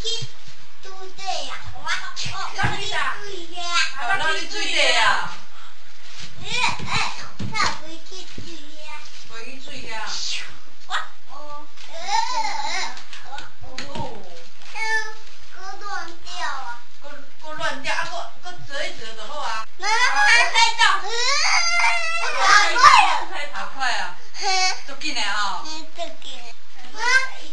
去拄底啊！ 哪里啦？哪里水底啊？ 他飞去水啊！ 飞去水啊！ 哦，搁乱掉啊！ 搁乱掉啊！搁折一折就好啊。 妈妈还在动。好快啊！ 好快啊！足紧的吼。 这个。哇！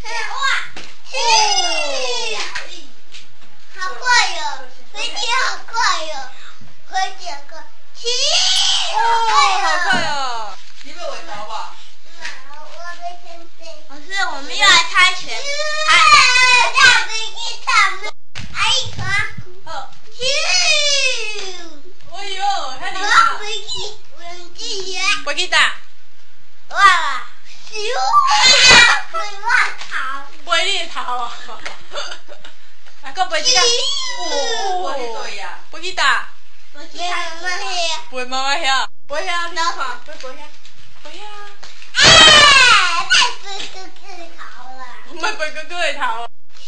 好快哟！飞机好快哟！飞机好快！ 好快哦！你要回头吧？ 老师，我们又来猜拳。大飞机上面， 好。哎呦，遐厉我害！ 飞机，飞机呀！ 飞去打？ 哇！飞我头。 飞你的头啊！啊，搁飞一个。哦，飞去对呀。飞去打？ 飞去看妈咪。 飞妈妈遐。飞遐，你看，飞遐。飞遐。 太飞哥哥的头了。 唔系飞哥哥的头。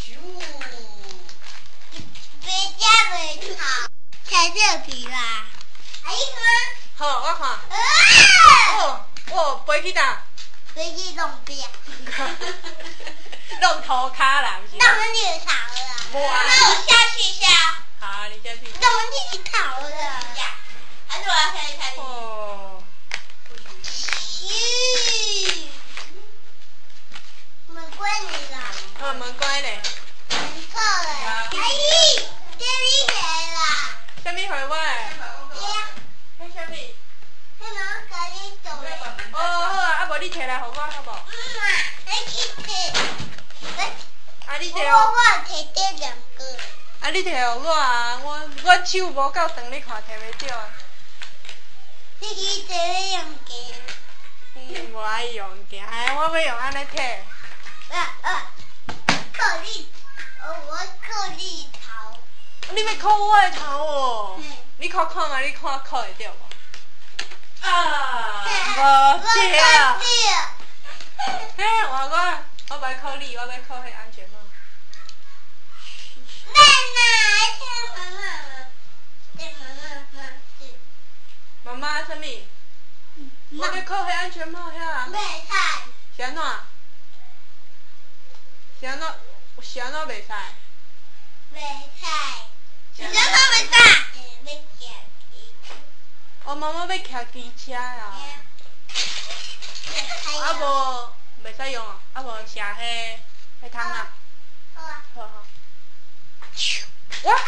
飞家的头。彩色皮啦。阿姨看。 好，我看。哦，飞去打？ 飞去弄边。 弄头壳啦，不是？ 弄你的头了。 无啊。 那我下去一下。 好，你下去。 弄你的头了。还是我要开一开？ 哦。 门关你了。 门关嘞。 错了。阿姨，这里来啦。 啥物回我诶？迄啥物？ 那哪个你走嘞？ 好啊，啊无你摕来互我好无？ 你去摕。 啊，你摕我摕这两个。 啊，你摕互我啊！我手无够长，你看摕袂着啊。 你去这两个。 无爱用镜，哎，我要用安尼摕。 扣你，我扣你头。 你要扣我的头哦？你扣看嘛，你看扣会着无？啊，无对啊。嘿，我袂扣你，我要扣迄安全帽。妈妈，啥物？我要扣迄安全帽遐。 袂使。 是安怎？是安怎袂使？ 袂使。是安怎袂使？要骑机。 哦，妈妈要骑机车啊。啊无袂使用哦，啊无射迄桶啊。 好啊。 好。 我啊，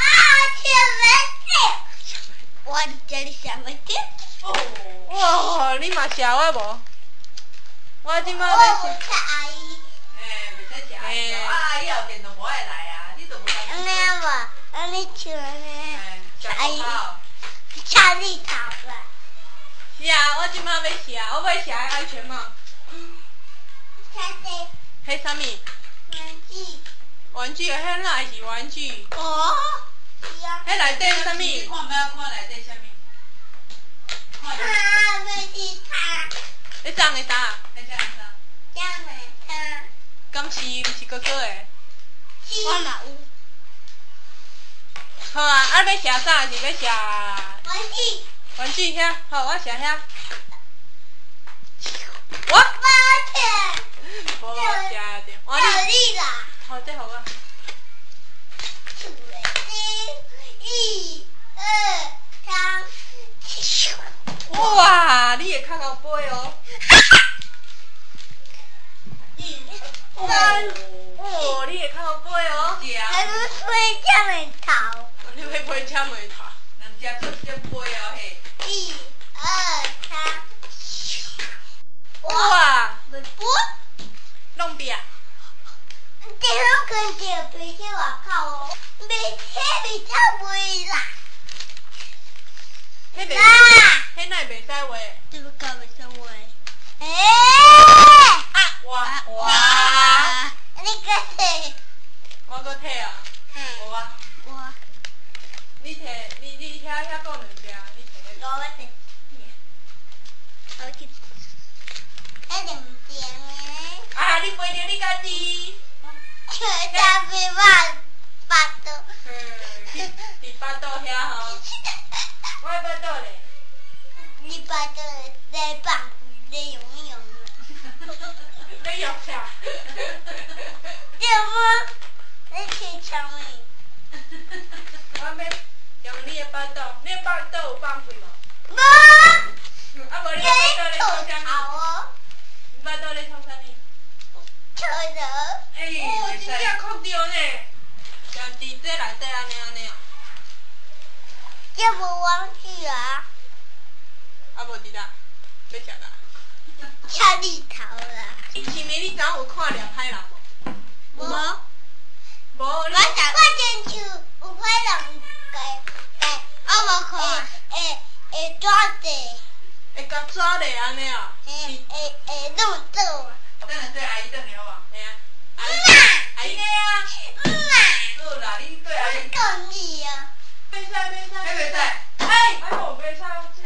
射袂着。我这里射袂着。 哇，你嘛射我无？我即摆要射。 阿姨。 袂使射阿姨。阿姨后电就无爱来啊，你都无来。 安尼无，安尼像安尼。阿姨。插你头啦。 是啊，我即摆要射，我要射安全帽。 插这。 迄啥物？ 玩具。 玩具，迄哪会是玩具？ 哦。是啊。 迄内底啥物？看内底啥物？ 要去擦。 你装的啥？迄啥？ 装的擦。 敢是毋是哥哥的？ 我嘛有。 好啊，啊要射啥？是要射？ 玩具。 玩具遐，好，我射遐。 我抱歉。 无射着。 有你啦。 好，这互我。 1、2、3。 哇，你会较高飞哦。哦，你会较高飞哦。 还不飞这么头？ 你要飞这么头？人家做这飞哦嘿。 1、2、3。 哇！ 我。 弄壁。 这种跟这飞去外口哦，袂飞啦。 迄袂，迄哪会袂使画？ 这个搞袂使画。 哇！ 你个摕？ 我搁摕啊。无啊。 我。 你遐讲两只，你摕迄个。 我摕。好去。迄两只呢？ 啊！你飞着你家己。 大飞吧， 巴肚。 伫巴肚遐吼，我的巴肚咧。 你巴肚在放在用用。 你用啥？ 要么你去抢伊。 我要用你的巴肚，你的巴肚有放屁无？ 无。 啊无你的巴肚咧创啥物？你巴肚咧创啥物？ 臭的。 哦，真正哭着呢，就伫这内底安尼啊。 这无忘记啊。 啊无伫啦，要食啦。 吃里头啦。 前面你昨有看了歹人无？ 无。 无。 我进去有歹人我无看。会抓的。 会甲抓咧安尼啊？ 会弄走。 等下对阿姨转了无？嘿啊。阿姨咧啊。好啦，你对阿姨。 讲你啊。 袂使。迄袂使。哎，无袂使。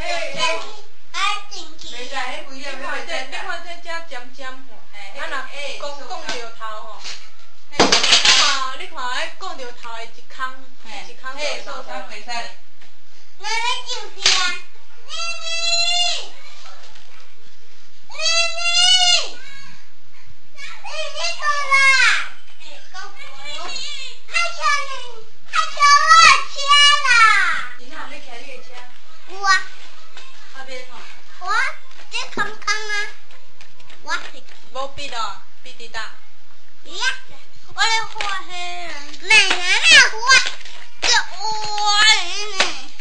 进去。 袂使，迄规个袂使。你看这遮尖尖吼，啊若讲着头吼，你看迄讲着头的一空就受伤袂使。 那你进去啊？你过来。还我车啦。 你哪要骑你的车？ 有啊。 啊，别看。 我这空空啊。我是。 无笔咯，笔伫倒。 呀，我咧画黑人。奶奶画这我呢。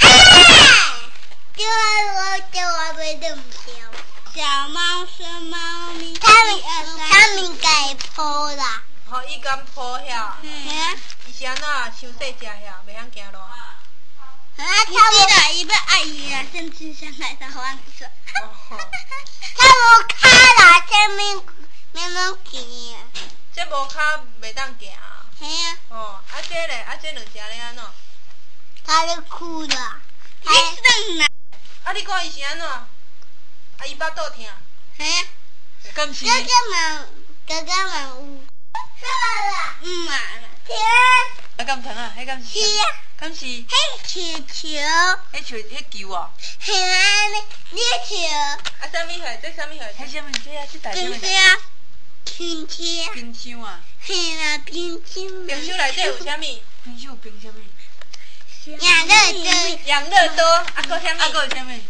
叫我被弄掉。小猫生猫咪。他们该破啦。 吼，伊敢抱遐。伊是安怎伤细只遐，袂晓行路。 你知道伊要爱伊啦，甚至想来到黄色。他无卡啦，这面拢行啊。 这无卡袂当行啊。 嘿啊。 哦，啊这咧，啊这两只咧安怎？ 他咧哭啦。你算啦。 啊你看伊是安怎？啊伊巴肚疼。 嘿啊。 敢是？ 哥哥嘛有。嘛啦。天。 啊敢疼啊？迄敢是？ 是啊。 敢是？ 迄球。 迄球哦。 嘿啊，你球。 啊，啥物货？这啥物货？迄啥物？这啊，这台啥物？ 冰箱。冰箱。 冰箱啊。 嘿啦，冰箱。 冰箱内底有啥物？冰箱有冰啥物？养乐多。啊，搁啥物？啊，搁有啥物？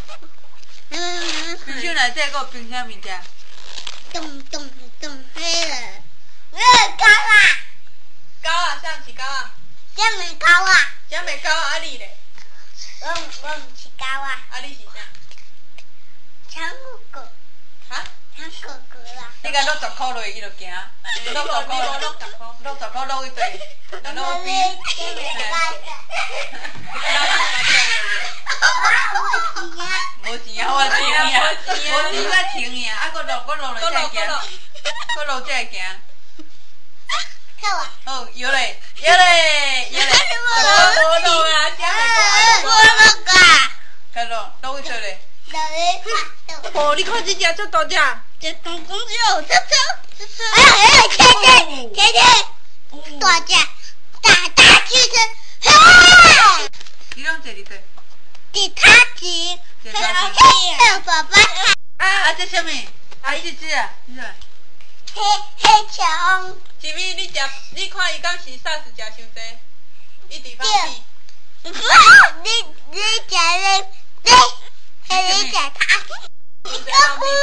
冰箱内底搁有冰啥物件？ 咚，嘿啦。高啊。 狗啊，啥是狗啊？ 这没高啊。 这袂狗啊，啊你咧？ 我唔是高啊。 啊你是啥？ 长哥哥。 哈？ 长哥哥啦。 你甲落10块落去，伊就行。落10块，落10块落去对。落去。无钱啊，我停呀，无钱我停呀，啊，我落来才行，我落才会行。 好啊。 好，摇嘞。无落啊，这袂落啊。 快落去做咧。 哦， 你看这只足大只。 这公公就哎，切，大只，大汽车， 你拢坐伫对？ 伫塔前，爸爸。 啊，这啥物？啊，这只啊， 黑枪。 一米你看伊敢是霎时食伤济，一直放屁。 你食咧，你食塔。高估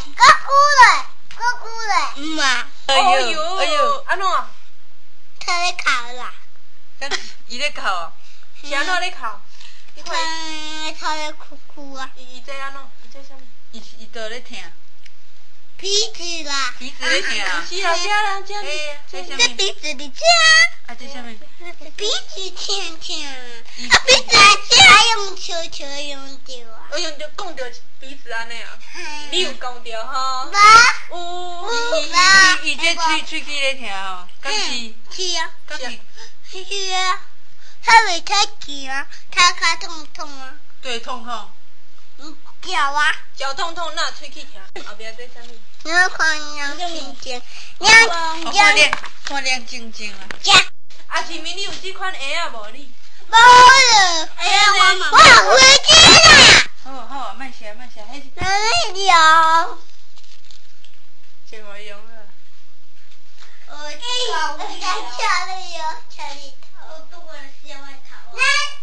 嘞。嘛。 哎呦，安怎？ 他咧哭啦。 伊咧哭哦？是安怎咧哭？你看。 他咧哭啊。 伊这安怎？伊这啥物？伊倒咧疼。 鼻子啦。 鼻子咧疼。是啊，这啦，这。 这鼻子里这。 啊，这啥物？ 鼻子疼。啊，鼻子还用球用掉啊。 我用着讲着鼻子安尼啊。你有讲着吼？ 无。 伊这喙齿咧疼吼，敢是？ 是啊。 敢是？ 是啊。他袂太紧啊，他痛啊。 对，痛。 脚啊。 脚痛，那喙齿疼。后壁这啥物？ 你看亮晶晶， 看亮晶晶啊。 啊，前面你有这款鞋啊无你？ 无了。 哎呀， 我回去啦。 好，慢些，迄是。 哪里有？ 真好用啊！ 我刚跳了哟，跳里头，我不管是外头。